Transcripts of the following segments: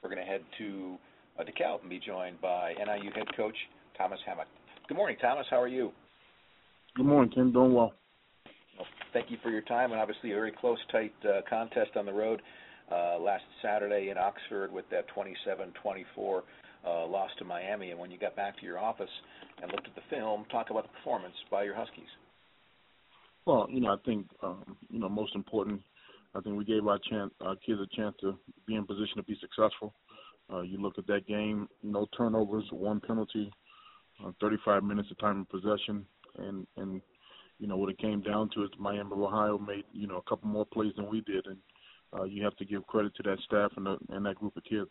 We're going to head to DeKalb and be joined by NIU head coach Thomas Hammock. Good morning, Thomas. How are you? Good morning, Ken. Doing well. Well, thank you for your time, and obviously a very close, tight contest on the road last Saturday in Oxford with that 27-24 loss to Miami. And when you got back to your office and looked at the film, talk about the performance by your Huskies. Well, I think, most important, I think we gave our kids a chance to be in position to be successful. You look at that game, no turnovers, one penalty, 35 minutes of time in possession, and what it came down to is Miami of Ohio made, a couple more plays than we did, and you have to give credit to that staff and that group of kids.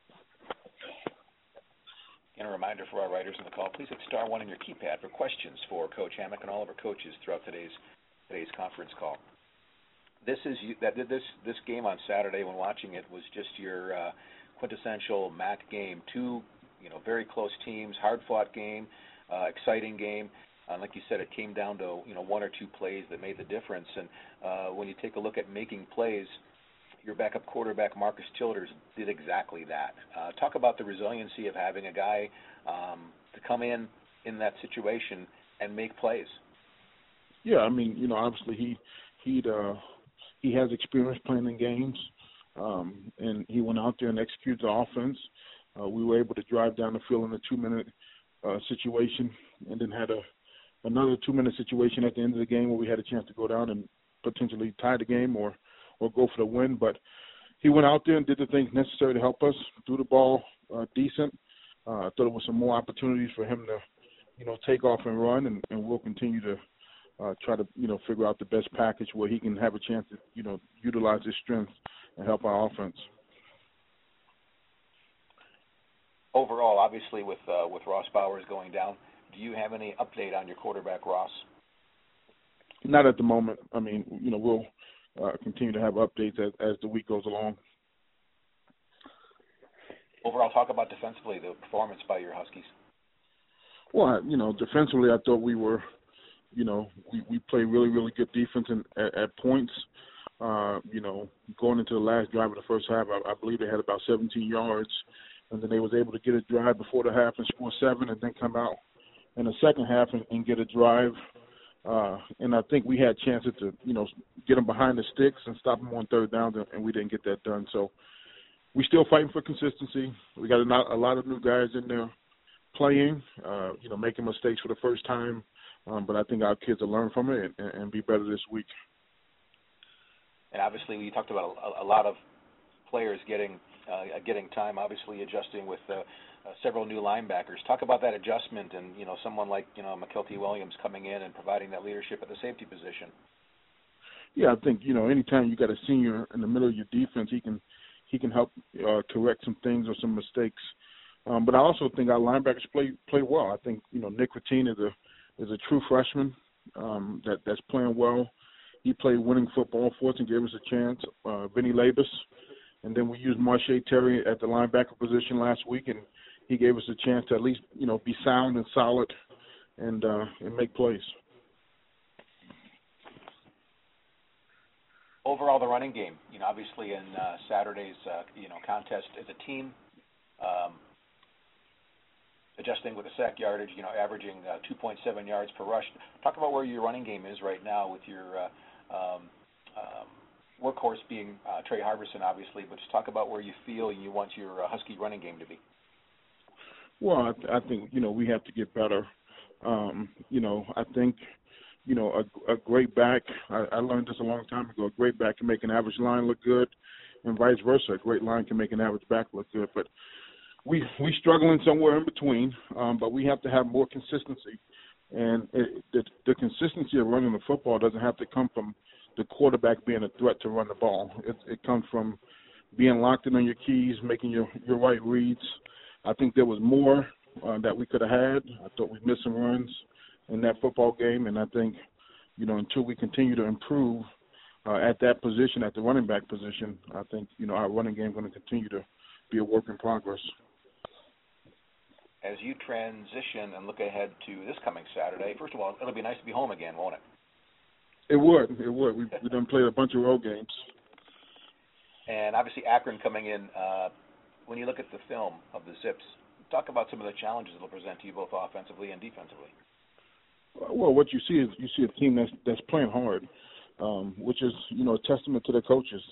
And a reminder for our writers on the call, please hit star one on your keypad for questions for Coach Hammock and all of our coaches throughout today's conference call. This game on Saturday, when watching it, was just your quintessential MAC game. Two, very close teams, hard-fought game, exciting game. Like you said, it came down to one or two plays that made the difference. And when you take a look at making plays, your backup quarterback Marcus Childers did exactly that. Talk about the resiliency of having a guy to come in that situation and make plays. Yeah, obviously he has experience playing in games, and he went out there and executed the offense. We were able to drive down the field in a 2-minute situation, and then had another 2-minute situation at the end of the game where we had a chance to go down and potentially tie the game or go for the win. But he went out there and did the things necessary to help us, threw the ball decent. I thought there was some more opportunities for him to, take off and run, and we'll continue to try to, figure out the best package where he can have a chance to, utilize his strengths and help our offense. Overall, obviously, with Ross Bowers going down, do you have any update on your quarterback, Ross? Not at the moment. We'll continue to have updates as the week goes along. Overall, talk about defensively, the performance by your Huskies. Well, defensively, I thought we were, we played really, really good defense at points. Going into the last drive of the first half, I believe they had about 17 yards, and then they was able to get a drive before the half and score 7, and then come out in the second half and get a drive. And I think we had chances to, get them behind the sticks and stop them on third down, and we didn't get that done. So we're still fighting for consistency. We got a lot of new guys in there playing, making mistakes for the first time. But I think our kids will learn from it and be better this week. And obviously, you talked about a lot of players getting time, obviously adjusting with several new linebackers. Talk about that adjustment and, someone like, McKelty Williams coming in and providing that leadership at the safety position. Yeah, I think, anytime you got a senior in the middle of your defense, he can help correct some things or some mistakes. But I also think our linebackers play well. I think, Nick Ratine is a true freshman that's playing well. He played winning football for us and gave us a chance. Vinny Labus. And then we used Marche Terry at the linebacker position last week, and he gave us a chance to at least, be sound and solid and make plays. Overall, the running game, obviously in Saturday's, contest as a team, adjusting with the sack yardage, averaging 2.7 yards per rush. Talk about where your running game is right now with your workhorse being Trey Harbison, obviously, but just talk about where you feel you want your Husky running game to be. Well, I think, we have to get better. I think, a great back, I learned this a long time ago, a great back can make an average line look good, and vice versa. A great line can make an average back look good. But we struggling somewhere in between, but we have to have more consistency. And the consistency of running the football doesn't have to come from the quarterback being a threat to run the ball. It comes from being locked in on your keys, making your right reads. I think there was more that we could have had. I thought we missed some runs in that football game, and I think, until we continue to improve at that position, at the running back position, I think, our running game is going to continue to be a work in progress. As you transition and look ahead to this coming Saturday, first of all, it'll be nice to be home again, won't it? It would. We done played a bunch of road games. And obviously Akron coming in when you look at the film of the Zips, talk about some of the challenges it'll present to you both offensively and defensively. Well, what you see is a team that's playing hard, which is a testament to their coaches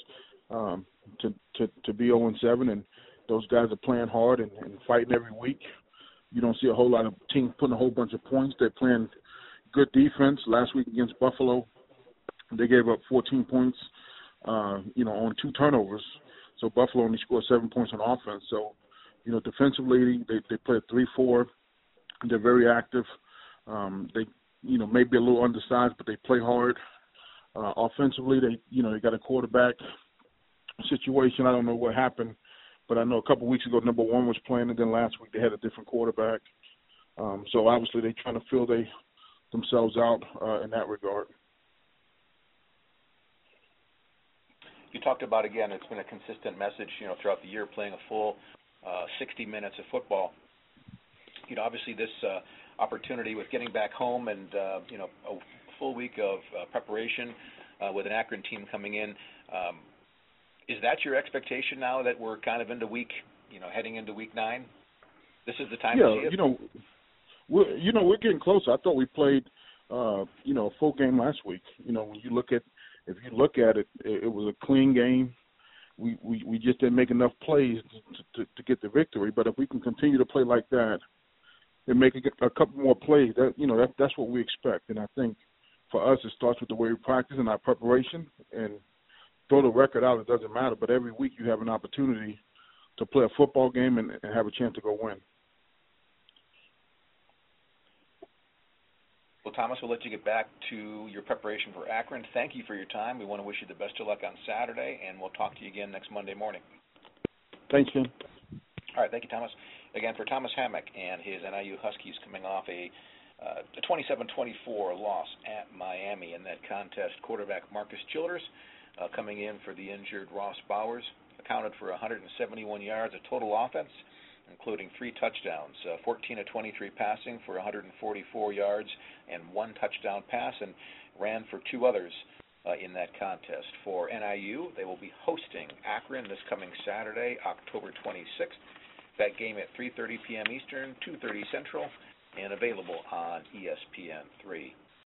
to be 0-7, and those guys are playing hard and fighting every week. You don't see a whole lot of teams putting a whole bunch of points. They're playing good defense. Last week against Buffalo, they gave up 14 points, on 2 turnovers. So Buffalo only scored 7 points on offense. So, defensively, they play 3-4. They're very active. They, maybe a little undersized, but they play hard. Offensively, they got a quarterback situation. I don't know what happened, but I know a couple of weeks ago, number 1 was playing, and then last week they had a different quarterback. So obviously they're trying to fill themselves out in that regard. You talked about, again, it's been a consistent message, throughout the year, playing a full 60 minutes of football. Obviously this opportunity with getting back home and, a full week of preparation with an Akron team coming in, is that your expectation now that we're kind of into heading into week 9? This is the time to see it? We're getting closer. I thought we played, a full game last week. When you look at it, it was a clean game. We just didn't make enough plays to get the victory. But if we can continue to play like that and make a couple more plays, that's what we expect. And I think for us, it starts with the way we practice and our preparation. And throw the record out, it doesn't matter. But every week you have an opportunity to play a football game and have a chance to go win. Well, Thomas, we'll let you get back to your preparation for Akron. Thank you for your time. We want to wish you the best of luck on Saturday, and we'll talk to you again next Monday morning. Thanks, Ken. All right, thank you, Thomas. Again, for Thomas Hammock and his NIU Huskies coming off a 27-24 loss at Miami in that contest, quarterback Marcus Childers coming in for the injured Ross Bowers, accounted for 171 yards of total offense, including 3 touchdowns, 14 of 23 passing for 144 yards and 1 touchdown pass, and ran for 2 others in that contest. For NIU, they will be hosting Akron this coming Saturday, October 26th. That game at 3:30 p.m. Eastern, 2:30 Central, and available on ESPN3.